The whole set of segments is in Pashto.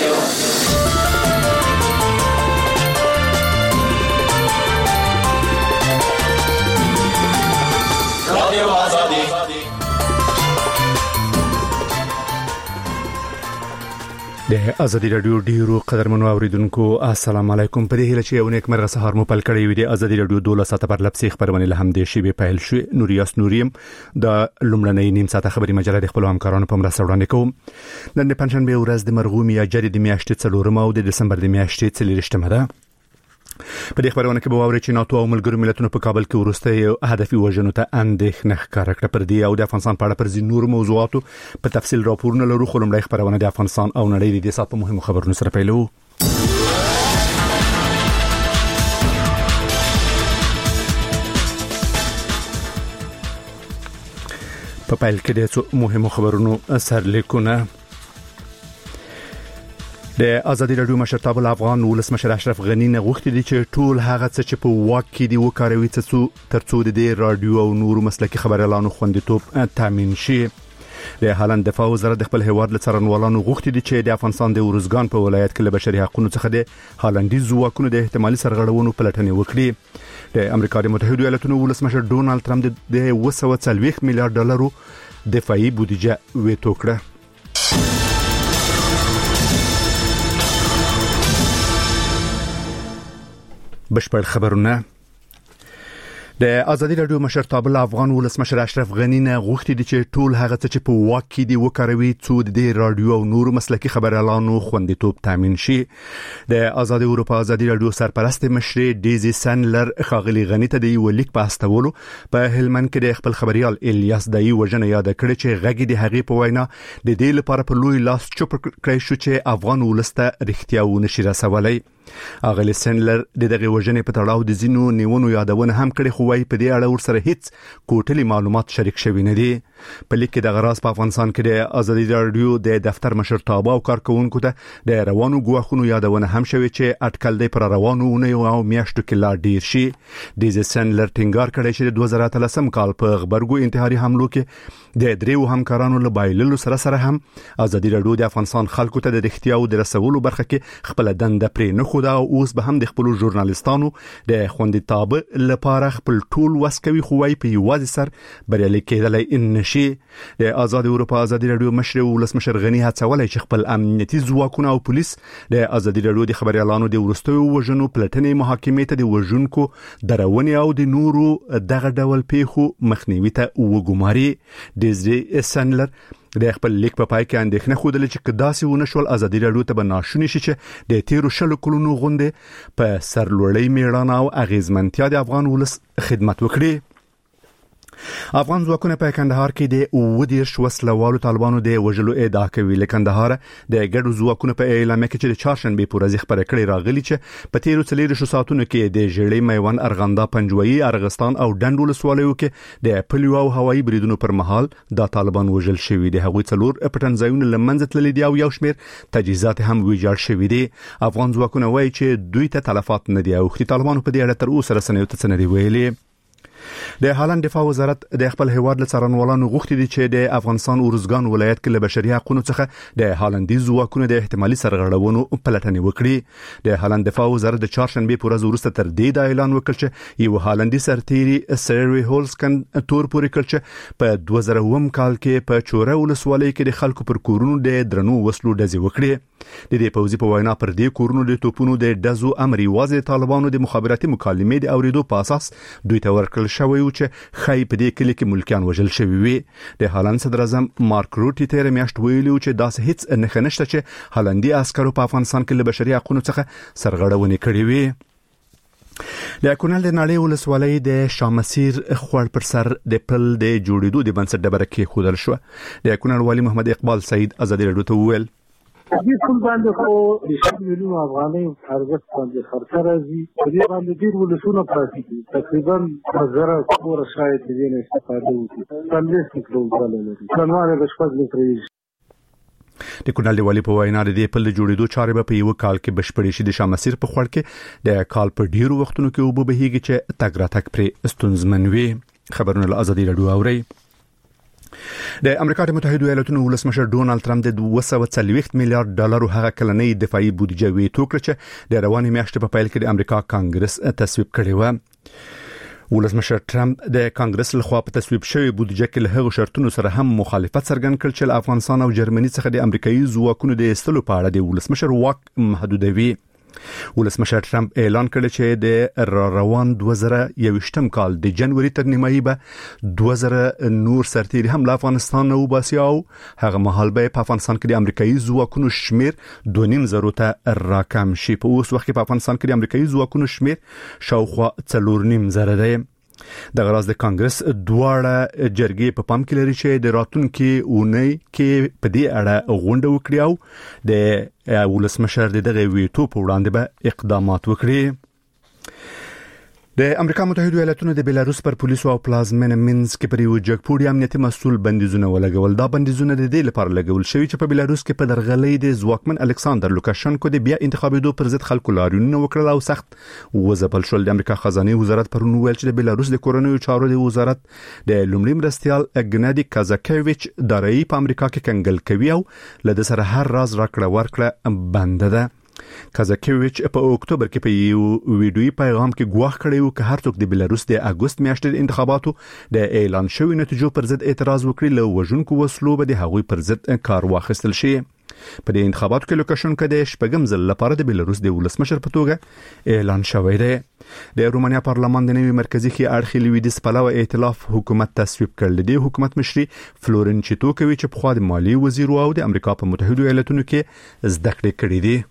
رادیو آزادی. د ازادي رادیو ډیرو قدرمنو اوریدونکو السلام علیکم. په دې هیله چې یو نیک مرغه سهار مو پل کړی وي. د ازادي رادیو 12 ساعته پر لپسې خبرونه له هم د شی به پیل شو. نوریاس نوریم د لومړنۍ نیم ساعته خبري مجله د خپل همکارانو په مرسته وړاندې کوم. نن د پنځشنبه ورځ د مرغوم یا جری د میاشتې 4 او د دسمبر د میاشتې 30 ده. په دې خبرونه کې به واوري چې ناتو او ملګرو ملتونو په کابل کې ورسته هدفي وژنو ته اندېښنه ښکاره کړه. پر دې او د افغانستان په اړه پر ځینو نور موضوعاتو په تفصیل راپورونه لرو. خو لومړی خبرونه د افغانستان او نړۍ د دې سات په مهمو خبرونو سره پیلو. په پیل کې د څو مهمو خبرونو سرلیکونه. د ازادي رادیو مشرتابه افغان ولسمشر اشرف غنی نه غوښتي دي چې ټول هغه څه چې په واک کې دی وکاروي ترڅو د رادیو او نورو مسلکي خبريالانو خوندیتوب تامین شي. د هالند دفاع وزارت د خپل هیواد له څارنوالانو غوښتي دي چې د افغانستان د اورزګان په ولایت کې له بشري حقوقو څخه د هالندي ځواکونو د احتمالي سرغړونو پلټنې وکړي. د امریکا د متحده ایالاتونو ولسمشر ډونالد ټرمپ د 240 میلیارډ ډالرو دفاعي بودیجه ویتو کړه. بشپړ خبرونه. د ازادي رادیو مشرتابه افغان ولسمشر اشرف غنی نه غوښتي دي چې ټول هغه څه چې په واک کې دی وکاروي څو د رادیو او نورو مسلکي خبريالانو خوندیتوب تامین شي. د ازادي اروپا ازادي رادیو سرپرست مشر دیزی سنلر خاغلی غنی ته د ولیک په استولو په هلمند کې د خپل خبريال الیاس دای وژنه یاد کړ چې غږی د هغې په وینا د دې لپاره په لوی لاس چوپ کړی شو چې افغان ولسته رښتیا ونشي رسولای. اغلی سنلر دغه وژنې په تړاو د زینو نیونو یادونه هم کړې خو وايي په دې اړه ورسره هیڅ کوټلي معلومات شریک شوي نه دي. په لیک کې د غراس په افغانستان کې د ازادي رادیو د دفتر مشرتابه او کارکونکو ته د روانو غواخونو یادونه هم شوي چې اټکل دی پر روانو او میاشتو کې لا ډیر شي. د سنلر ټینګار کړی چې د 2013 کال په خبرګو انتحاري حملو کې د دریو همکارانو له بایللو سره هم ازادي رادیو د افغانستان خلکو ته د اختیار او د رسولو برخه کې خپل دنده پرې نه خو دا اوس به هم د خپل ژورنالیستانو د خوندیتوب لپاره خپل ټول وسکوي خو وايي په یوازې سر بریالي کېدلای نشي. د ازادي اروپا ازادي رادیو مشر ولسمشر غنی هڅولای چې خپل امنیتي ځواکونه او پولیس د ازادي رادیو د خبريالانو د ورستوي وژنو پلټنې محاکمې ته د وژونکو درونې او د نورو دغه ډول پیښو مخنیوي ته وګماري. د سنلر د خپل لیک په پای کې اندېښنه خوده چې کداسي ونشول ازادي رادیو ته بناشونی شي چې د تیرو شلو کلونو غونډه په سرلوړی میړانه او اغیزمنتیا د افغان ولس خدمت وکړي. افغان ځواکونه په کندهار کې د 20 وسلوالو طالبانو د وژلو ادعا کوي. له کندهار د ګډو ځواکونو په اعلامیه کې چې چهارشنبه په ورځ خبره کړې راغلي چې په تیرو 4 ساعتونو کې د ژړې میوند ارغنده پنجوي ارغستان او ډنډول سوالو کې د پلیو او هوایي بریدونو پر مهال د طالبان وژل شوی دي. هغوی څلور پټنځایونه لمنځه تللي دي او یو شمیر تجهیزات هم ویجاړ شوی دي. افغان ځواکونه وایي چې دوی ته تلفات نه دي او طالبان په دې اړه تر اوسه رسنیو ته څه نه دی ویلي. د هالند دفاع وزارت د خپل هیواد له څارنوالانو غوښتي دي چې د افغانستان اورزګان ولایت کې له بشري حقوقو څخه د هالندي ځواکونو د احتمالي سرغړونو پلټنې وکړي. د هالند دفاع وزارت د چهارشنبه په ورځ وروسته تر دې د اعلان وکړ چې یو هالندي سرتیري سری هولسکن تور پورې کړ چې په 2000 کال کې په چوره ولسوالۍ کې د خلکو پر کورونو د درنو وسلو ډزې وکړي. د دې پوځي په وینا پر دې کورونو د توپونو د ډزو امر یوازې طالبانو د مخابراتي مکالمې د اوریدو په اساس دوی ته ورکړل شوی و چې خای په دې کلی کې ملکیان وژل شوی وي. د هالند صدر اعظم مارک روټي تیر میاشت ویلي و چې داسې هیڅ نه نشته چې هالندي عسکرو په افغانستان کې له بشري حقوقو څخه سرغړونې کړې وي. د کونړ د نړۍ ولسوالۍ د شامسیر خور پر سر د پل د جوړېدو د بنسټ ډبره کې خودل شو. د کونړ والی محمد اقبال سعید ازادي رادیو ته وویل دې ټول باندې خو د 100 میلیون افغانۍ ارزښت باندې خرڅ راځي. په دې باندې ډېر ولسونه پراته دي، تقریبا 1000 کور شاید دې نه استفاده وکړي. څلور کیلو لري څنواره د شپږ لترې. د کونړ والی په وینا د دې پل جوړېدو چارې په یو کال کې بشپړې شي. د شامسیر په خور کې د کال په ډیرو وختونو کې وبو بهيږي چې تګ راتګ پرې ستونزمن وي. خبرونه له ازادي رادیو اوري. د امریکا د متحده ایالاتونو ولسمشر ډونالد ترامپ د 240 میلیارډ ډالرو هغه کلنۍ دفاعي بودیجه ویټو کړ چې د روانې میاشتې په پیل کې د امریکا کانګرس تصویب کړی و. ولسمشر ترامپ د کانګرس لخوا په تصویب شوی بودیجه کې له هغو شرطونو سره هم مخالفت څرګند کړ چې افغانستان او جرمني څخه د امریکایي ځواکونو د ایستلو په اړه د ولسمشر واک محدودوي. ولسمشر ترامپ اعلان کړ چې د روان 2021 کال د جنوري تر نیمایي به 2000 نور سرتیري هم له افغانستان نه وباسي او هغه مهال به په افغانستان کې د امریکایي ځواکونو شمیر 2.5 ته راکم شي. په اوس وخت کې په افغانستان کې د امریکایي ځواکونو شمیر شاوخوا 4.5 دی. د غراز د کانګرس دواړه جرګې په پام کې لري چې د راتلونکي اونۍ کې په دې اړه غونډه وکړي او د ولسمشر دغه ویټو په وړاندې به اقدامات وکړي. د امریکا متحده ایالاتونو د بیلاروس پر پولیسو او پلازمینه مینسک کې پر یو جګپوړی امنیتي مسؤل بندیزونه ولګول. دا بندیزونه د دې لپاره لګول شوی چې په بیلاروس کې په درغلۍ د ځواکمن الکساندر لوکاشنکو د بیا انتخابېدو پر ضد خلکو لاریونونه وکړل او سخت وځپل شول. د امریکا خزانه وزارت پرون ویل چې د بیلاروس د کورنیو چارو د وزارت د لومړي مرستيال اګنادي کازاکویچ دارایی په امریکا کې کنګل کوي او لدې سره هر راز راکړه ورکړه بند ده. کازاکویچ په اکتوبر کې په یو ویډیوي پیغام کې ګواښ کړی و چې هر څوک د بیلاروس د اگست میاشتې د انتخاباتو د اعلان شوی نتیجو پر ضد اعتراض وکړي له وژونکو وسلو به د هغوی پر ضد کار واخیستل شي. په دې انتخاباتو کې لوکاشنکو د شپږم ځل لپاره د بیلاروس د ولسمشر په توګه اعلان شوی دی. د رومانیا پارلمان د نوي مرکزی کې اړخي لویدیځ پلوه ائتلاف حکومت تصویب کړل. د حکومت مشري فلورنچیتو کوي چې په خوا د مالی وزیر او د امریکا په متحده ایالاتونو کې زده کړې کړې دي.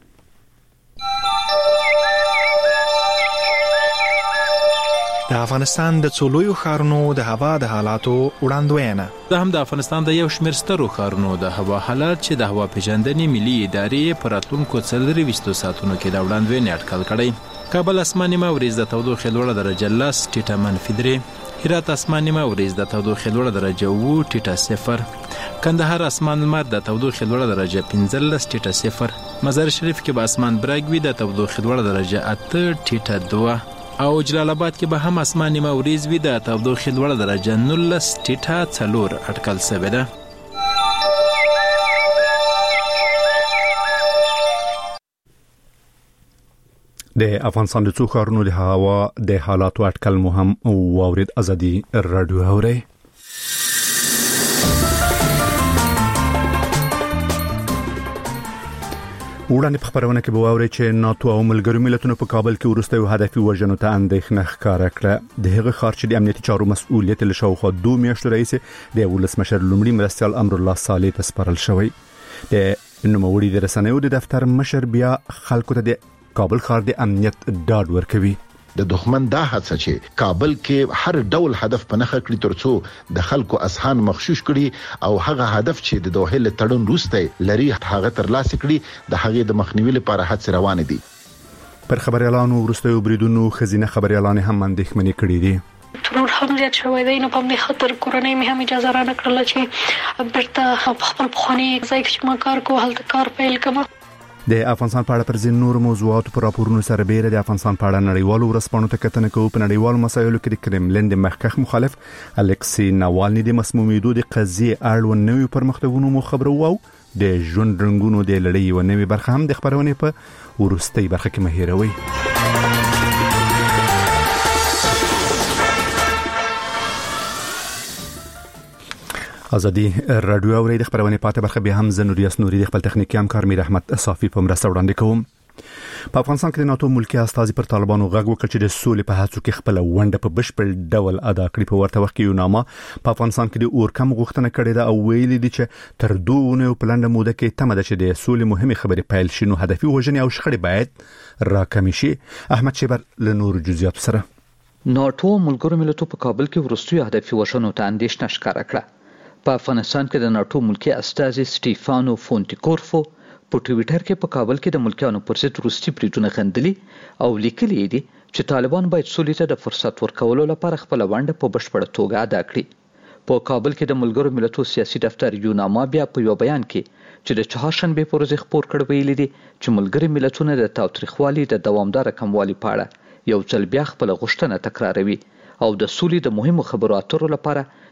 د افغانستان د څولویو ښارونو د هوا د حالاتو وړاندوینه. دا هم د افغانستان د یو شمېر سترو ښارونو د هوا حالات چې د هوا پیژندنې ملي ادارې په راتلونکو 24 ساعتونو کې د وړاندوینې اټکل کړی. کابل اسمان نیمه ورځ د تودوخې لوړه درجه 10 ټیټه -3. هرات اسمان نیمه ورځ د تودوخې لوړه درجه 7 ټیټه 0. کندهار اسمان لمر د تودوخې لوړه درجه 15 ټیټه 0. مزار شریف کې به اسمان برګ وي د تودوخې لوړه درجه 8 ټیټه 2. او جلال آباد کې به هم اسمان نیمه ورځ وي د تودوخې لوړه درجه 19 ټیټه 4 اټکل شوې ده. د افغانستان د څو ښارونو د هوا د حالاتو اټکل مو هم واورید. ازادي رادیو اوري. وړاندې په خبرونه کې به واوري چې ناتو او ملګرو ملتونو په کابل کې وروستیو هدفي وژنو ته اندېښنه ښکاره کړه. د هغه ښار چې د امنیتي چارو مسؤلیت له شاوخوا 2 میاشتو رئیس د ولسمشر لومړي مرستيال امرالله صالح ته سپارل شوی. د نوموړي د رسنیو د دفتر مشر بیا خلکو ته د کابل ښار د امنیت ډاډ ورکوي. د دښمن دا هڅه چې کابل کې هر ډول هدف په نخښه کړی ترڅو د خلکو اذهان مغشوش کړي او هغه هدف چې د دوحه له تړون وروسته لري هغه ترلاسه کړي د هغه د مخنیوي لپاره هڅې روان دي. پر خبريالانو وروستیو بریدونو خزینه خبريالان هم اندېښمنې کړي دي. ترور هم زیات شوی دی. نو په همدې خاطر کورنۍ مې هم اجازه را نه کړله چې بیرته په خپل پخواني ځای کې چې ما کار کوو هلته کار پیل کړم. د افغانستان په اړه پر ځین نور موضوعاتو پر راپورونو سره بیره د افغانستان په اړه نړیوالو ورځپاڼو ته کتنه کوو. په نړیوالو مسایلو کې د کرملین د مخکښ مخالف الکسی ناوالني د مسمومیدو د قضیې اړوند نوې پرمختګونو مو خبرو او د ژوند رنگونو د لړۍ یو نوې برخه هم د خبرونه په ورستۍ برخه کې مهیروي. ازادي رادیو اوري د خبرونه پاتې برخه به هم زنوریاس نوري د خپل تخنیکی همکار میر احمد صافي په مرسته وړاندې کوم. په افغانستان کې د ناتو ملکی استازي پر طالبانو غږ وکړ چې د سولې په هڅو کې خپل ونډه په بشپړ ډول ادا کړي. په ورته وخت کې یو نامه په افغانستان کې د اورکم غوښتنه کړې ده او ویلي دي چې تر 2 اونۍ په لنډه موده کې تمه ده چې د سولې مهمه خبرې پیل شي. نو هدفي وژنې او شخړې باید راکمې شي. احمد شیبر له نور جزئیات سره. ناتو ملګرو ملتونو په کابل کې وروستیو هدفي وژنو ته اندېښنه ښکاره کړه. په افغانستان کې د ناتو ملکی استازي سټيفانو فونتیکورفو په ټویټر کې په کابل کې د ملکیانو پر ضد روسي بریدونه غندلي او لیکلي دي چې طالبان باید سولې ته د فرصت ورکولو لپاره خپل ونډه په بشپړه توګه ادا کړي. په کابل کې د ملګرو ملتونو سیاسي دفتر یوناما بیا په یو بیان کې چې د چهارشنبه پر ورځ خبر کړ ویلي دي چې ملګري ملتونه د تاوتریخوالي د دوامدار کموالي په اړه یو ځل بیا خپل غوښتنه تکراروي او د سولې د مهمو خبرو اترو لپاره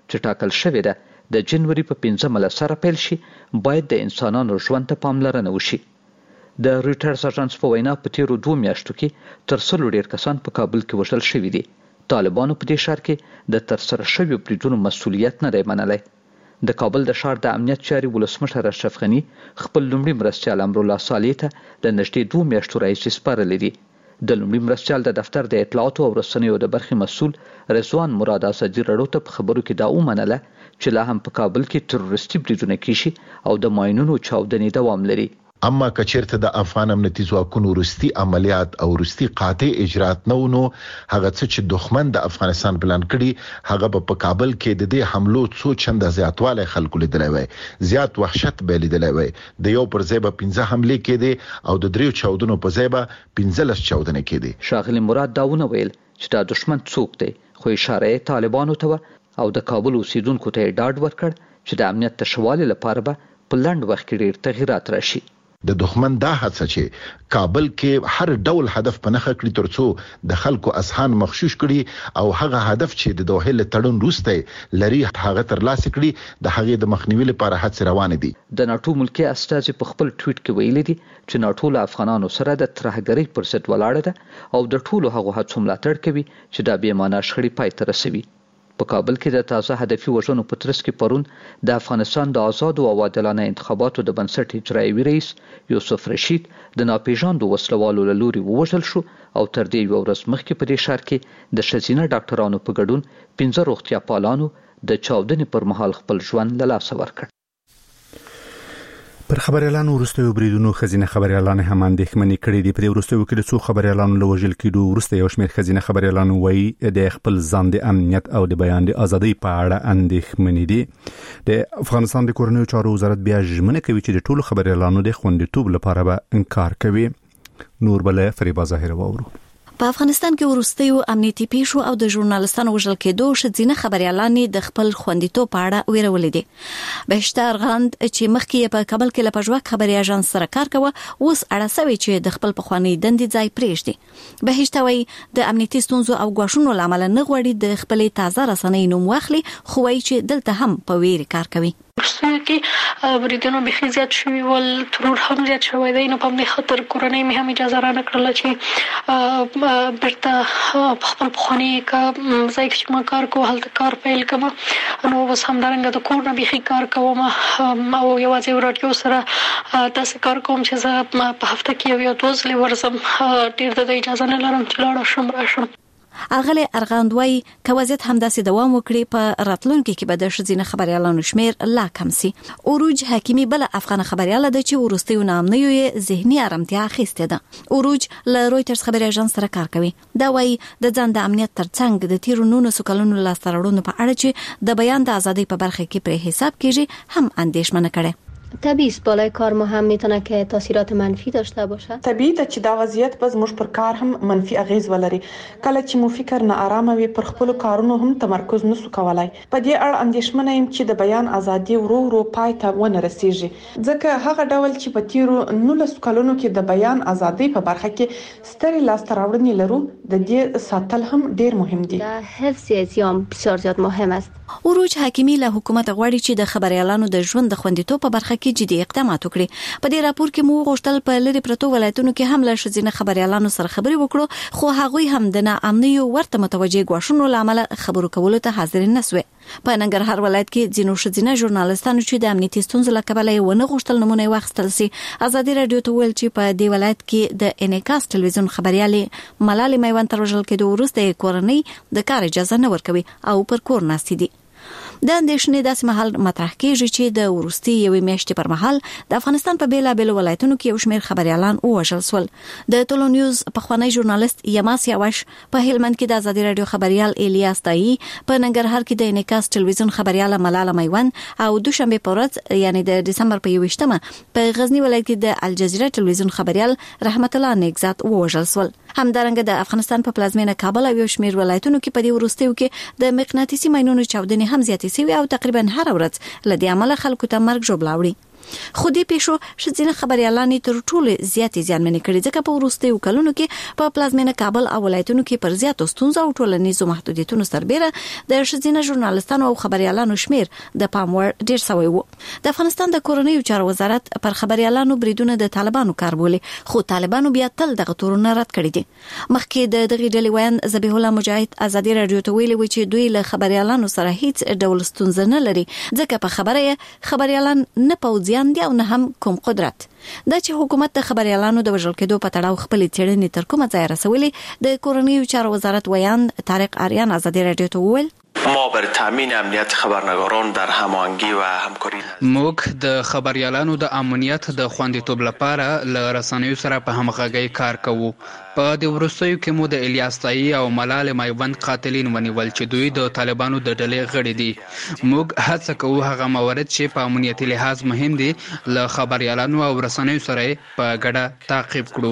چې ټاکل شوې ده د جنوري په 15 سره پیل شي باید د انسانانو ژوند ته پاملرنه وشي. د رویټرز اژانس په وینا په تیرو 2 میاشتو کې تر 100 ډیر کسان په کابل کې وژل شوي دي. طالبانو په دې ښار کې د ترسره شویو بریدونو مسؤلیت نه دی منلی. د کابل د ښار د امنیت چارې ولسمشر اشرف غني خپل لومړي مرستیال امرالله صالح ته د نږدې 2 میاشتو راهیسې سپارلی دي. د لومړي مرستیال د دفتر د اطلاعاتو او رسنیو د برخې مسؤل رضوان مراد اسدي رڼو ته په خبرو کې دا ومنله چې لا هم په کابل کې تروریستي بریدونه کیږي او د ماینونو چاودنې دوام لري. اما کچیرته د افغان امنیتي ځواکونو وروستي عملیات او وروستي قاطع اجرات نو هغه څه چې دښمن د افغانستان پلان کړي هغه په کابل کې د دې حملو څو چنده زیاتواله خلکو لیدلای وي، زیات وحشت به لیدلای وي. د یو پر ځای به 15 حمله کېدي او د 3 چاودنو په ځای به 15 چاودنه کېدي. شاغلی مراد داونه ویل چې دا دښمن څوک دی، خو اشاره طالبانو ته او د کابل اوسیدونکو ته ډاډ ورکړ چې د امنیت تشوالي لپاره به په لنډ وخت کې ډیر تغیرات راشي. د دښمن دا هڅه چې کابل کې هر ډول هدف په نخښه کړی ترڅو د خلکو اذهان مغشوش کړي او هغه هدف چې د دوحه له تړون وروسته لري هغه ترلاسه کړي د هغې د مخنیوي لپاره هڅې روان دي. د ناټو ملکی استازي په خپل ټویټ کې ویلي دي چې ناټو له افغانانو سره د ترهګرۍ پر ضد ولاړه ده او د ټولو هغو هڅو ملاتړ کوي چې دا بې معنا شخړې پای ته رسوي. په کابل کې د تازه هدفي وژنو په ترڅ کې پرون د افغانستان د آزاد او عادلانه انتخاباتو د بنسټ اجرایي رئیس یوسف رشید د ناپېژاندو وسلوالو له لوري ووژل شو او تر دې یو ورځ مخکې په دې ښار کې د ښځینه ډاکټرانو په ګډون 15 روغتیا پالانو د چاودنې پر مهال خپل ژوند له لاسه ورکړ. پر خبريالانو ورستیو بریدونو خزینه خبريالان هم اندېښمنې کړې دي. پر ورستیو کې د څو خبريالانو لوجل کېدو ورسته یو شمېر خزینه خبريالانو وایي د خپل ځان د امنیت او د بیان د ازادۍ په اړه اندېښمنې دي. د افغانستان د کورنیو چارو وزارت بیا ژمنه کوي چې د ټولو خبريالانو د خوندیتوب لپاره به انکار کوي. نور بل فریبا ظاهر وورو. په افغانستان کې ورستیو امنیتي پیښو او د ژورنالستانو وژل کېدو شذینه خبريالان د خپل خوندیتوب په اړه ویرولې دي. بهشته ارغند چې مخکې په کابل کې لپجواک خبري اژانس سره کار کوي اوس اړه سوي چې د خپل پخوانی دندې ځای پریږدي. بهشته وایي د امنیتي ستونزو او غواښونو لامل نه غوړي د خپل تازه رسنۍ نوم واخلي، خو وایي چې دلته هم په ویري کار کوي. کې بریدونو بخي زیات شوی ول، ترور هم زیات شوی دی. نو په دې خاطر کورنۍ مې هم اجازه را نکړله چې برته خپل پخوانی ځای کې ما کار کوم هلته کار پیل کوم. نو اوس هم درنګ د کور نه بخي کار کوم او یوازې رادیو سره تاسو کار کوم چې زه په هفته کې یو دوزلې ورزم. ډیر د اجازه نه لرم چې لاړ شم راشم. اغلی ارغاندوی کوازت همداسې دوام وکړي په راتلونکي کې به د شذینه خبريالانو شمیر لا کم سي. اوروج حکیمی بل افغان خبرياله د چې ورستیو نامنیو ذهني آرامتیا اخیسته ده. اوروج له رويټرز خبري اژانس سره کار کوي. دا وایي د ځان د امنیت ترڅنګ د تیرو 19 کلونو لاسترړونو په اړه چې د بیان د ازادۍ په برخه کې پر حساب کېږي هم اندېښمنه کړي. طبیعی است بالای کار ما هم میتونه که تاثیرات منفی داشته باشه. طبیعی ده چې دا وضعیت باز موږ پر کار هم منفي اغیز ولري. کله چې مو فکر نه آرام وي پر خپل کارونو هم تمرکز نسو کولای. په دې اړه اندېښمنه یم چې د بیان ازادي ورو ورو پای ته ونه رسیږي. ځکه هغه ډول چې په تیرو 19 کلونو کې د بیان ازادي په برخه کې ستري لاسته راوړنې لرو، د دې ساتل هم ډیر مهم دي. حفظ ازیام بسیار زیات مهم است. اوروج حکیمی له حکومت غواړي چې د خبريالانو د ژوند د خوندیتوب په برخه کې جدي اقدامات وکړي. په دې راپور کې مو غوښتل په لری پرتو ولایتونو کې هم له شذینه خبريالانو سره خبري وکړو، خو هغوی هم د ناامنیو ورته متوجه غواښونو لامل خبرو کولو ته حاضر نه سوي. په ننګرهار ولایت کې ځینو شذینه ژورنالستانو چې د امنیتي ستونزو له کبله ونه غوښتل نمونه واخیستل سي. ازادي رادیو ته ویل چې په دې ولایت کې د انعکاس ټلویزیون خبريالې ملالۍ میوند تر وژل کېدو وروسته کورنۍ د کار اجازه نه ورکوي او پر کور ناستې دي. د اندېښنې داسې مهال مطرح کېږي چې د ورستي یوې میاشتې پر مهال د افغانستان په بیلابېلو ولایتونو کې یو شمېر خبريالان ووژل شول. د ټولو نیوز پخوانی ژورنالیست یماس یاوش په هلمند کې د ازادي رادیو خبريال الیاس دایی، په ننګرهار کې د انعکاس ټلویزیون خبرياله ملاله میوند او دوشنبه په ورځ یعنی د دسمبر په 21مه په غزنی ولایت کې د الجزیره ټلویزیون خبريال رحمت الله نیکزاد ووژل شول. همدارنګه د افغانستان په پلازمینه کابل او یو شمېر ولایتونو کې په دې ورستیو کې د مقناطیسي ماینونو چاودنې هم زیاتې شوې او تقریبا هر ورځ لدې عمله خلکو ته مرګ ژوبل وړي. خو دې پیښو شځینه خبريالانې تر ټولو زیاتې ځانمنې کړې ځکه په وروستیو کلونو کې په پلازمینه کابل او ولایتونو کې پر زیاتو ستونزو او ټولنیزو محدودیتونو سربېره د شځینه ژورنالستانو او خبريالانو شمیر د پام وړ ډیر شوی و. د افغانستان د کورنیو چارو وزارت پر خبريالانو بریدونه د طالبانو کار بولي، خو طالبانو بیا تل دغه تورونه رد کړی دي. مخکې د دغه ډلې ویان ذبیح الله مجاهد ازادي رادیو ته ویلي و چې دوی له خبريالانو سره هیڅ ډول ستونزه نه لري ځکه په خبريالان نه پوځیان دي او نه هم کوم قدرت. دا چې حکومت د خبريالانو د وژل کېدو په تړاو خپل تړنې تر کومه ځای رسولي، د کورنیو چارو وزارت ویان طارق آریان ازادي رادیو ته وویل ما برای تامین امنیت خبرنگاران در هماهنگی و همکاری موږ د خبريالانو د امنیت د خوندیتوب لپاره له رسنیو سره په همغږۍ کار کوو. په د وروستیو کې مو د الیاس تایی او ملال مایوند قاتلین ونیول چې دوی د طالبانو د ډلې غړي دي. موږ هڅه کوو هغه موارد چې په امنیتي لحاظ مهم دي له خبريالانو او رسنیو سره په ګډه تعقیب کړو.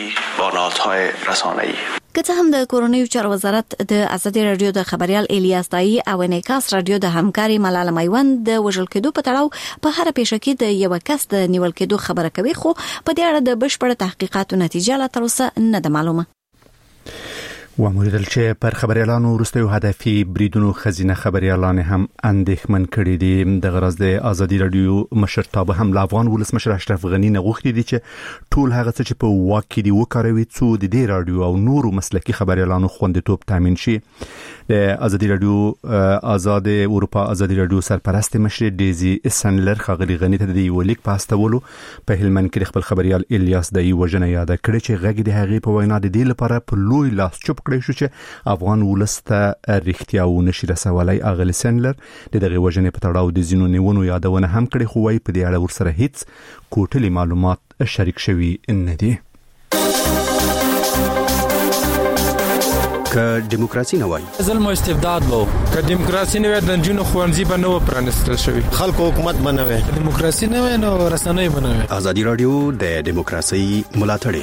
که څه هم د کورنیو چارو وزارت د ازادي رادیو د خبريال الیاس تایی او انعکاس رادیو د همکاري ملال مایوند د وژل کېدو په تړاو په هر پیښه کې د یو کس د نیول کېدو خبره کوي، خو په دې اړه د بشپړ تحقیقاتو نتیجه لا تر اوسه نه ده معلومه. وموریدل چې پر خبريالانو وروستیو هدفي بریدونو خزینه خبريالان هم اندېښمن کړي دي. د غرض د ازادي رادیو مشرتابه هم افغان ولسمشر اشرف غنی نه غوښتي دي چې ټول هغه څه چې په واک کې دي وکاروي څو د دې رادیو او نورو مسلکي خبريالانو خوندیتوب تامین شي. د ازادي رادیو آزاد اروپا ازادي رادیو سرپرست مشر دیزی سنلر خغلی غنی ته د ولیک پاستولو په هلمند کې خپل خبريال الیاس دای وژنه یاد کړی چې غږ د هغې په وینا د دې لپاره په لوی لاس چوپ کړی شو چې افغان ولسته رښتیا و نشي رسولای. اغلی سنلر دغه وژنې په تړاو د زینو نیونو یادونه هم کړی، خو وايي په دې اړه ورسره هیڅ کوټلي معلومات شریک شوي نه دي. که دیموکراسي نه وای ظلم او استبداد وو، که دیموکراسي نه وای د جنونو خوانځي به نه و پرانستل شوی، خلکو حکومت بنوي، دیموکراسي نه وای نو رسنۍ بنوي. ازادي رادیو د دیموکراسي ملاتړي.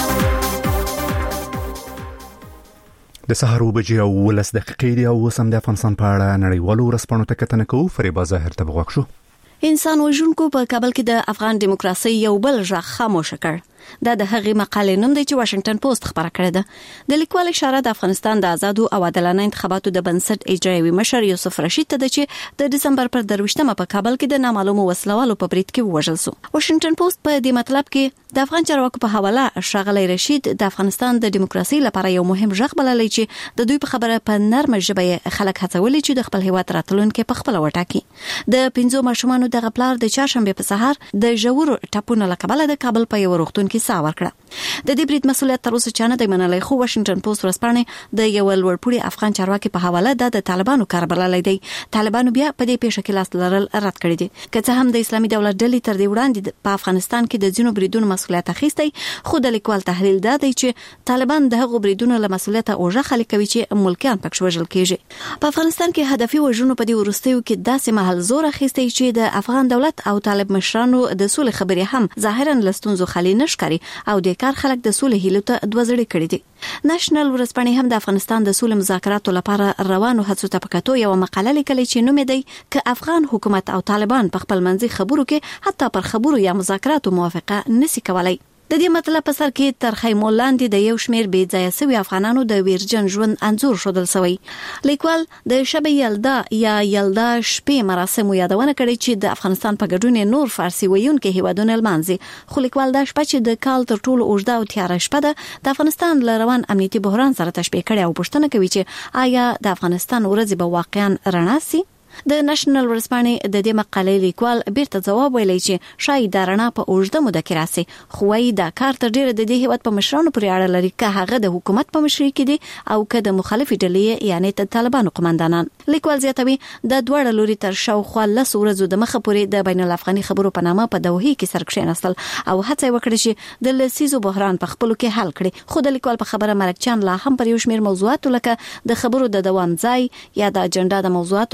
د سهار 2:15 دقیقې او سم د افغانستان په اړه نړیوالو ورځپاڼو ته کتنه کوو. فریبا ظاهر ته وغوښ شو. انسان وژونکو په کابل کې د افغان دیموکراسي یو بل ژغ خاموش کړ. دا د هغې مقالې نوم دی چې واشنگټن پوسټ خبره کړې ده. د لیکوال اشاره د افغانستان د آزادو او عادلانه انتخاباتو د بنسټ اجرایوي مشر یوسف رشید ته ده چې د دسمبر پر 23مه په کابل کې د نامعلومو وسلوالو په برید کې وژل شو. واشنگټن پوسټ په دې مطلب کې د افغان چارواکو په حواله ښاغلی رشید د افغانستان د دیموکراسي لپاره یو مهم ژغ بللی چې د دوی په خبره په نرمه ژبه خلک هڅولي چې د خپل هیواد راتلونکي په خپل وټاکي. د 5 ماشومانو د غپلار د چهارشنبه په سهار د ژورو ټاپونو لکبله د کابل په یو روغتون کې ساه ورکړه. د دې برید مسؤلیت تر اوسه چانه دی منلای، خو واشنگټن پوسټ ورځپاڼه د یو لوړپوړي افغان چارواکي په حواله د طالبانو کار بللی دی. طالبانو بیا په دې پیښه کې لاس لرل رد کړی دي. که څه هم د اسلامي دولت ډلې تر دې وړاندې په افغانستان کې د ځینو بریدونو مسؤلیت اخیستی، خو د لیکوال تحلیل دا دی چې طالبان د هغو بریدونو له مسؤلیت اوجه خلک کوي چې ملکیان پکښ وژل کیږي. په افغانستان کې هدفي وژنو په دې وروستیو کې داسې محل زور اخیستی چې د افغان دولت او طالب مشرانو د سولې خبرې هم ظاهرا لستونزو خالي نشکري او د کار خلک د سولې هیلو ته دوزړې کړې دي. نېشنل ورځپاڼه هم د افغانستان د سولې مذاکراتو لپاره روانو هڅو ته پکاتو یو مقاله لیکلې چې نوم دی ک افغان حکومت او طالبان په خپل منځي خبرو کې حتی پر خبرو یا مذاکراتو موافقه نشي کولای. د دې مطلب په سر کې تر خیمو لاندې د یو شمیر بې ځایه سوي افغانانو د ویرجن ژوند انځور شودل سوی. لیکوال د شب یلدا یا یلدا شپې مراسم یادونه کړې چې د افغانستان په ګډون نور فارسی ویونکي هیوادونه لمانځي، خو لیکوال دا شپه چې د کال تر ټولو اوږده او تیاره شپه ده د افغانستان له روان امنیتي بحران سره تشبیه کړي او پوښتنه کوي چې آیا د افغانستان ورځې به واقعا رڼا سي؟ د نېشنل ورځپاڼې د دې مقالې لیکوال بیرته ځواب ویلی چې شاید دا رڼا په اوږده موده کې راسي، خو وايي دا کار تر ډیره د دې هیواد په مشرانو پورې اړه لري، که هغه د حکومت په مشرۍ کې دي او که د مخالفې ډلې یعنی د طالبانو قومندانان. لیکوال زیاتوي د دواړه لوري تر شاوخوا 10 ورځو د مخه پورې د بین الافغاني خبرو په نامه په دوحې کې سر کښېناستل او هڅه وکړه چې د لسیزو بحران په خپلو کې حل کړي، خو د لیکوال په خبره مرکچان لا هم پر یو شمیر موضوعاتو لکه د خبرو د دوام ځای یا د اجنډا د موضوعاتو پر چوکاټ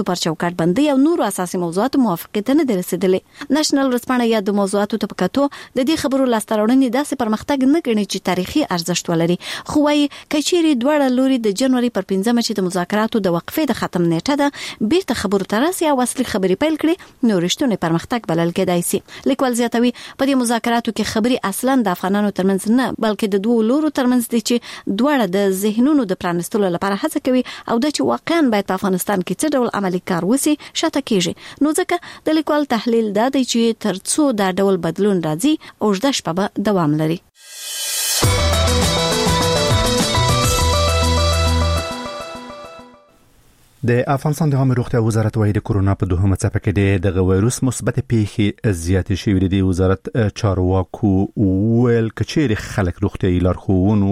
کارتبندي او نور اساسي موضوعات موافقت نه رسیدلې. نېشنل ورځپاڼه یا د موضوعاتو ته پکاتو د دې خبرو لاستراوړنې داسې پرمختګ نه کوي چې تاریخي ارزښت ولري، خو وايي کچيري دوړه لوري د جنوري پر 15 چې د مذاکراتو د وقفې د ختم نیټه ده بیرته خبرو ترسي او اصلي خبرې پیل کړي نو رښتونی پرمختګ بلل کېدای شي. لیکوال زیاتوي په دې مذاکراتو کې خبري اصلا د افغانانو ترمنځ نه بلکې د دوه لورو ترمنځ دي چې دوړه د ذهنونو د پرانستلو لپاره هڅه کوي او د چې واقعا باید په افغانستان کې څه ډول عملی کار وسی شاته کیږي. نو ځکه د لیکوال تحلیل دا دی چې ترڅو دا ډول بدلون راځي اوږده شپه به دوام لري. د افغانستان د عامه روغتیا وزارت وايي د کورونا په دوهمه څپه کې د وایروس مثبت پیښې زیاتې شوې دي. وزارت چارواکو ویل کچېر خلک روغتیايي لارښوونو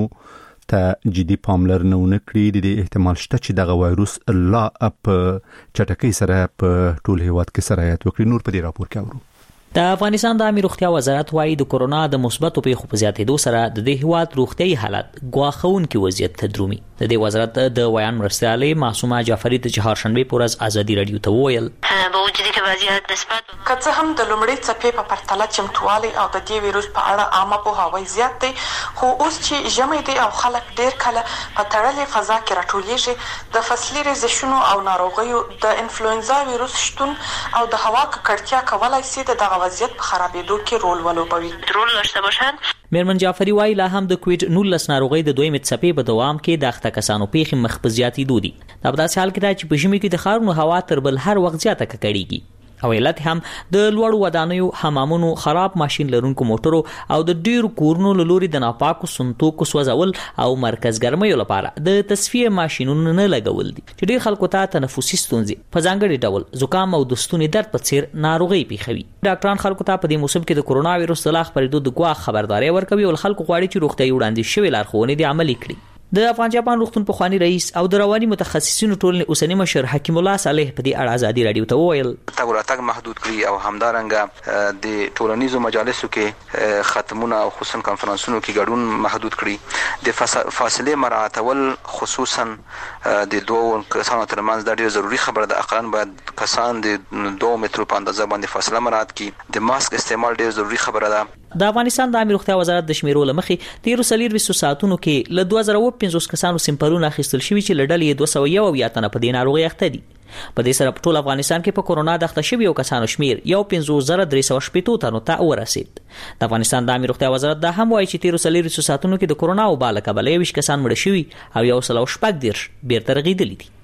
ته جدي پاملرنه ونکړي د احتمال شته چې دغه وایروس لا په چټکۍ سره په ټول هیواد کې سرایت وکړي. نور په دې راپور کې اورو. د افغانستان د عامه روغتیا وزارت وايي د کورونا د مثبتو پیښو په زیاتېدو سره د دې هیواد روغتیايي حالت ګواښونکي وضعیت ته درومي. د دې وزارت د ویان مرستیالې معصومه جعفری ته چهارشنبه پر ورځ ازادي رادیو ته وویل به وجودي کې وضعیت نسبت کڅه هم د لومړي څپې په پرتله چمتوالي او د دې ویروس په اړه عامه پوهاوی زیات دی، خو اوس چې ژمي دی او خلک ډیر کله په تړلې فضا کې راټولیږي د فصلي ريزشونو او ناروغیو د انفلوئنزا ویروس شتون او د هوا ککړتیا کولای شي دغه وضعیت په خرابېدو کې رول ولوبوي. رول داشته باشند. میرمن جعفری وايي لا هم د کووډ 19 ناروغي د دویمه څپې په دوام کې د اخته کسانو پیښې مخ په زیاتېدو دي. دا په داسې حال کې ده چې په ژمي کې د ښارونو هوا تر بل هر وخت زیاته ککړېږي او علت هم د لوړو ودانیو، حمامونو، خراب ماشين لرونکو موټرو او د ډیرو کورونو له لوري د ناپاکو سنتوکو سوځول او مرکز ګرمیو لپاره د تصفیه ماشينونو نه لګول دي چې ډیر خلکو ته تنفسي ستونزې په ځانګړي ډول زکام او د ستوني درد په څیر ناروغي پیښوي. ډاکټران خلکو ته په دې موسم کې د کورونا وایروس د لا خبرېدو د ګواښ خبرداري ورکوي او خلکو غواړي چې روغتیايي وړاندیز شوی لارښوونې د عملي کړي. د افغان جاپان روغتون پخوانی رئیس او د رواني متخصصینو ټولنې اوسنی مشر حکیم الله صالح په دې اړه ازادي رادیو ته وویل تګ محدود کړي او همدارنګه د ټولنیزو مجالسو کې ختمونه او خصوصا کانفرنسونو کې ګډون محدود کړي. د فاصله مراعاتول خصوصا د دوه کسانو ترمنځ د ډیر ضروری خبره ده. اقلن باید کسان د 2 مترو په اندازه باندې فاصله مراعات کړي. د ماسک استعمال ډیر ضروری خبره ده. د افغانستان د عامه روغتیا وزارت د شمیرو لمخې 13 ساعتونو کې له 2015 کسانو سیمپلونه اخیستل شوي چې لړل 201 تنه په دې ناروغي اخته دي. په دې سره په ټول افغانستان کې په کورونا د اخته شویو کسانو شمیر 15380 تنو ته ورسید. د افغانستان د عامه روغتیا وزارت دا هم وایي چې 13 ساعتونو کې د کورونا وبا له کبله 20 کسان مړ شوي او 114 بیرته رغیدلي دي.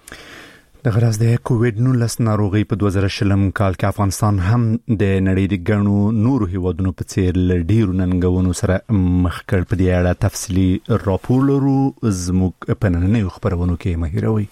د غرض د کووډ 19 ناروغي په 2020 کال کې افغانستان هم د نړۍ د ګڼو نورو هیوادونو په څیر ډیرو ننګونو سره مخ کړ. په دې اړه تفصیلی راپور لرو زموږ په نننۍ خبرونو کې مهیروي.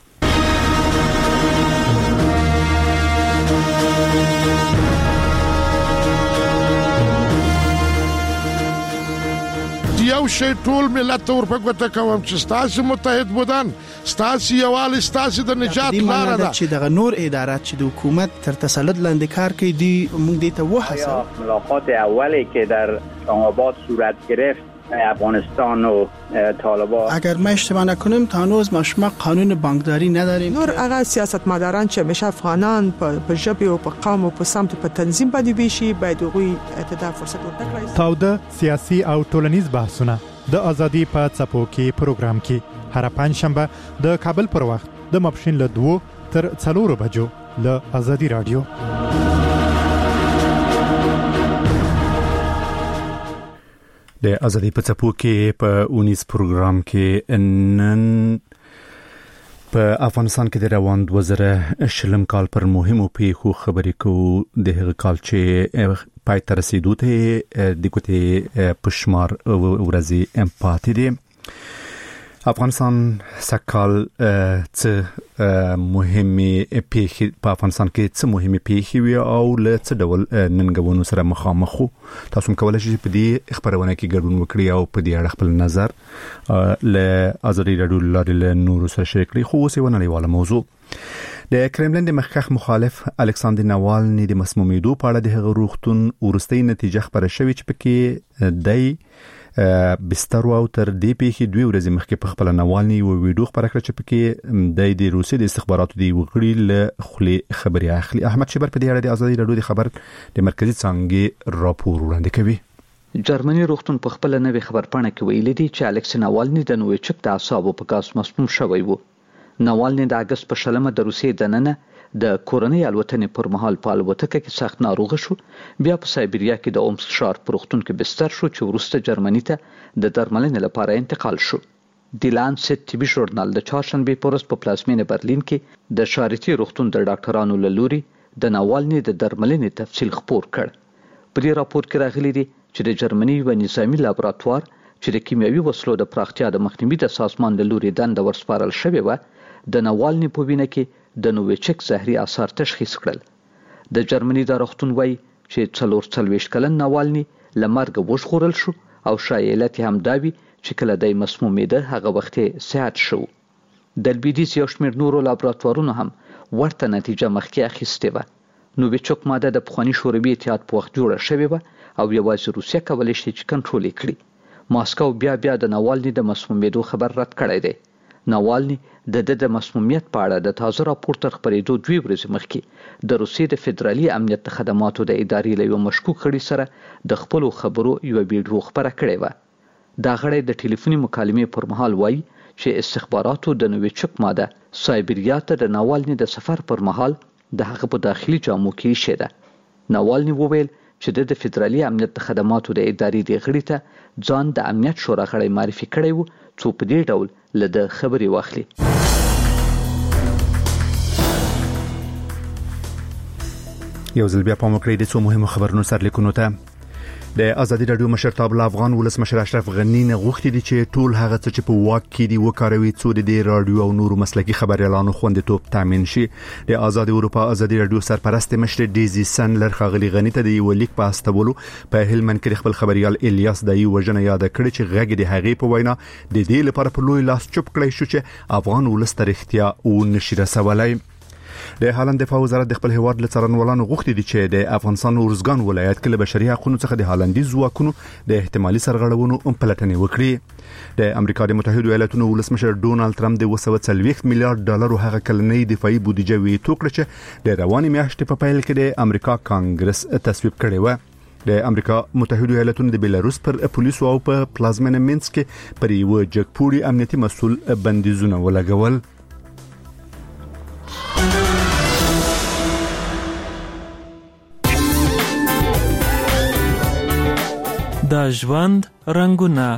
یو شی ټول ملت ورپګوته کوم چې ستاسو متحد بودن ستاسو یوال ستاسو د نجات لار ده چې د نور ادارات چې د حکومت تر تسلط لاندې کار کوي دی موږ دې ته وحسه ملاقات اولی که در اسلام‌آباد صورت گرفت افغانستان و طالبان اگر ما اشتباه نکنم تا هنوز ما قانون بانکداری نداریم. نور هغه سیاستمداران چې همیشه افغانان په ژبه او په قوم او په سمت په تنظیم باندې ویشي باید غوي اعتدال فرصت ورکړي. تاوده سیاسي او ټولنیز بحثونه د ازادي په څپو کې پروګرام کې هر پنځشنبه د کابل پر وخت د ماپښین له 2 تر 4 بجو له ازادي رادیو. د ازادي په څپو کې په 19 پروګرام کې نن په افغانستان کې د روان 2020 کال پر مهمو پیښو خبرې کوو. د هغه کال چې پای ته رسیدو ته د کوټې پښمار ورځي پاتې دي. افغانستان سکال څه مهمه پیښې په افغانستان کې څه مهمه پیښې وي او له څه ډول ننګونو سره مخامخ وو. تاسو کولی شئ په دې خبرونه کې ګډون وکړئ او په دې اړه خپل نظر له ازادي رادیو له نورو سره شریک کړئ. خو اوس یو نړیواله موضوع د کرملین د مخکښ مخالف الکساندر ناوالني د مسمومیدو په اړه د هغه روغتون ورستۍ نتیجه خبره شوې چې پکې بستر او تر دې پیښې 2 ورځې مخکې په خپل نوالني او ویډیو خبره کړې چې پکې د روسي د استخباراتو دی وګړي له خلی خبري اخلي. احمد شبر په دې اړه د ازادي رادیو د خبر د مرکزی څنګه راپور وړاندې کوي. جرمني روغتون په خپل نوې خبرپاڼه کې ویلي دی چې الکسی ناوالني د نوویچک د اعصابو په ګاز مسموم شوی وو. ناوالني د اگست په شلمه د روسیې دننه د کورنۍ الوتنې پر مهال په الوتکه کې سخت ناروغ شو، بیا په سایبریا کې د اومسک ښار په روغتون کې بستر شو چې وروسته جرمني ته د درملنې لپاره انتقال شو. د لانسیت طبي ژورنال د چهارشنبې په ورځ په پلازمینه برلین کې د شارټي روغتون د ډاکټرانو له لوري د ناوالني د درملنې تفصیل خپور کړ. په دې راپور کې راغلي دي چې د جرمني یو نظامی لابراتوار چې د کیمیاوي وسلو د پراختیا د مخنیوي د سازمان له لوري دنده ورسپارل شوې و د ناوالني په وینه کې د نوویچک زهري آثار تشخیص کړل. د جرمني د روغتون وایي چې 44 کلن ناوالني له مرګ وژغورل شو او شایعات هم دا وي چې کله د مسمومیده هغه وخت صحت شو. د لویدیځ یو شمېر نورو لابراتوارونو هم ورته نتیجه مخکې اخیستې وه. نوویچک ماده د پخواني شوروي اتحاد په وخت جوړه شوې وه او یوازې روسیه کولی شي چې کنټرول یې کړي. ماسکو بیا د ناوالني د مسمومیدو خبر رد کړی دی. ناوالني د مسمومیت په اړه د تازه راپور تر خپرېدو 2 ورځې مخکې د روسیې د فدرالي امنیت خدماتو د ادارې له یو مشکوک غړي سره د خپلو خبرو یو ویډیو خبره کړې وه. دا غړی د ټلیفوني مکالمې پر مهال وایي چې استخباراتو د نوویچک ماده سایبریا ته د ناوالني د سفر پر مهال د هغه په داخلي جامو کې ایښې ده. ناوالني وویل چې د فدرالي امنیت خدماتو د ادارې د غړي ته ځان د امنیت شورا غړی معرفي کړی وو څو په دې ډول له د خبرې واخلي. یو ځل بیا په مکرې د څو مهمو خبرونو سرلیکونو ته. د ازادي رادیو مشرتاب افغان ولسمشر اشرف غنی نه غوښتي دي چې ټول هغه څه چې په واک کې دي وکاروي څو د رادیو او نورو مسلکي خبريالانو خوندیتوب تامین شي. د آزاد اروپا ازادي رادیو سرپرست مشر دیزی سنلر خغلی غنی ته د یو لیک په استولو په هلمند کې خپل خبريال الیاس دای وژنه یاد کړی چې غږ د هغې په وینا د دې لپاره په لوی لاس چوپ کړی شو چې افغان ولس تر اختیا او نشي رسولای. د هالند دفاع وزارت د خپل هیواد له څارنوالانو غوښتي دي چې د افغانستان اورزګان ولایت کې له بشري حقوقو څخه د هالندي ځواکونو د احتمالي سرغړونو پلټنې وکړي. د امریکا د متحده ایالاتونو ولسمشر ډونالد ټرمپ د 240 میلیارډ ډالر هغه کلنۍ دفاعي بودیجه ویټو کړ چې د رواني میاشتې په پیل کې د امریکا کانګرس تصویب کړی و. د امریکا متحده ایالاتونو د بیلاروس پر پولیسو او په پلازمینه مینسک کې پر یو جګپوري امنیتي مسول بندیزونه ولګول. د ژوند رنگونه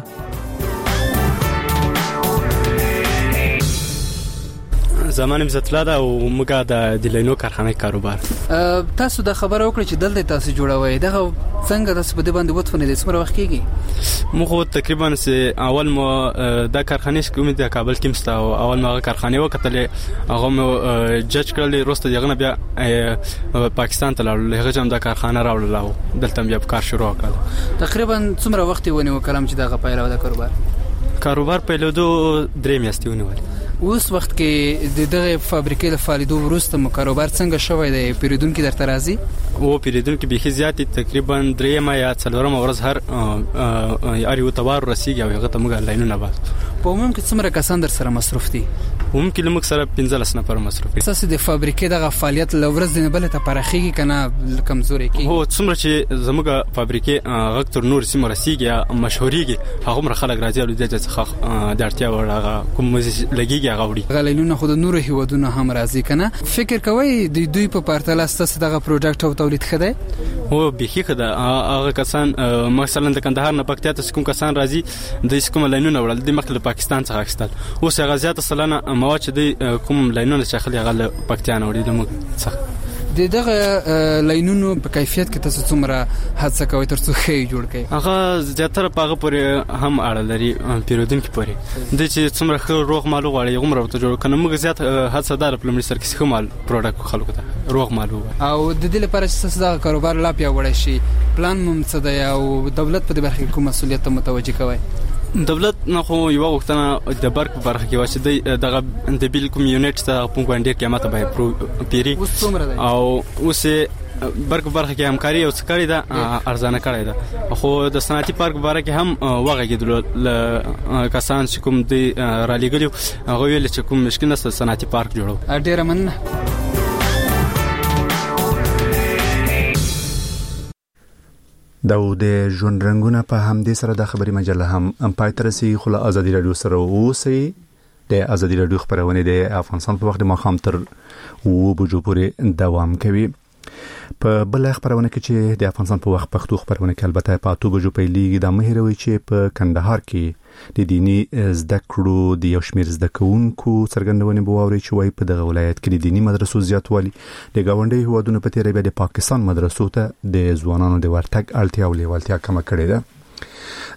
زمان عزت الله او موږ د دلینو کارخانه کاروبار. تاسو د خبرو وکړه چې دلته تاسو جوړوي دغه څنګه تاسو په دې باندې وټفنه د څومره وخت کېږي؟ موږ تقریبا اول مو د کارخانه کومه د کابل کې مستا او اول ما کارخانه وکړه هغه مو جج کړل روسته دغه بیا پاکستان ته لاړل هغه هم د کارخانه راوړل دلته بیا کار شروع کړل. تقریبا څومره وخت ونیو کلم چې دغه پیلو د کاروبار پیلودو 3 میاشتې ونیول. اوس وخت کې د دغه فابریکې له فعالیدو وروسته مو کاروبار څنګه شوی دی؟ پیریدونکو درته راځي او پیریدونکو به زیات تقریبا 3 یا 4 ورځ هر یو تبار رسیږي او هغه ته موږ لاینونه بس. په عموم کې څومره کسان در سره مصروف دي؟ عموم کې موږ سره 15 نفر مصروف دي. اساس د فابریکې دغه فعالیت لورز نه بل ته پرخیږي کنه کمزوري کی؟ هو څومره چې زموږ فابریکې غکتور نور سیمه رسیږي مشهوريږي هغه مر خلک راځي او د ځخه د اړتیا ورغه کوم لګيږي غوړي غلینونه خود نور هیوادونه هم راځي کنه. فکر کوي د دوی په پرتله ستاسو دغه پروډکټ او تولید خده او به خده هغه کسان مثلا د کندهار نه پکتیا ته کوم کسان راځي د کوم لاینونه وړل د مخکې پاکستان څخه اخستل اوس هغه زیات سلانه مواد چې د کوم لاینونه شخلي هغه پکتیا نه وړي د مخ څخه دغه لاینونو په کیفیت کې تاسو څومره هڅه کوئ ترڅو ښه جوړ کړئ؟ هغه زیاتره پاغه پورې هم اړه لري پیرودونکو پورې د چې څومره ښه روغ مالو غواړي عمر ورته جوړ کنه موږ زیات هڅه دار په لمړي سر کې ښه مال پروډکټ خلکو ته روغ مالو او د دې لپاره چې تاسو دا کاروبار لا پیاوړی شي پلان مو څه دی او دولت په دې برخه کې کوم مسولیت متوجه کوي؟ دولت نه خو یو وختونه د برق برخه کې واچې دغه د بیل کوم یونټ ته په ګوندې قیمته به پیری او اوس برخه کې همکاري او سکري ده ارزانه کړی ده خو د صنعتي پارک باره کې هم وغږیدل کسان چې کوم دی را لګلیو هغه ویل چې کوم مشکل نشته صنعتي پارک جوړو. ډیره مننه. د ژوند رنگونه په همدې سره د خبري مجله هم پای تر رسي خو له ازادي رادیو سره اوسئ. د ازادي رادیو خبرونه د افغانستان په وخت د ماښام تر 2 بجو پورې دوام کوي. په بل خبرونه کې چې د افغانستان په وخت پښتو خبرونه کې البته په 2 بجو پیلېږي. د مهیروي چې په کندهار کې د دینی زده کړو د یو شمېر زده کوونکو څرګندونې بووري چې وایي په دغه ولایت کې د دینی مدرسو زیاتوالی د گاونډي هوادونو په تیر بیا د پاکستان مدرسو ته د ځوانانو د ورتګ اړتیا او لیوالتیا کم کړې ده.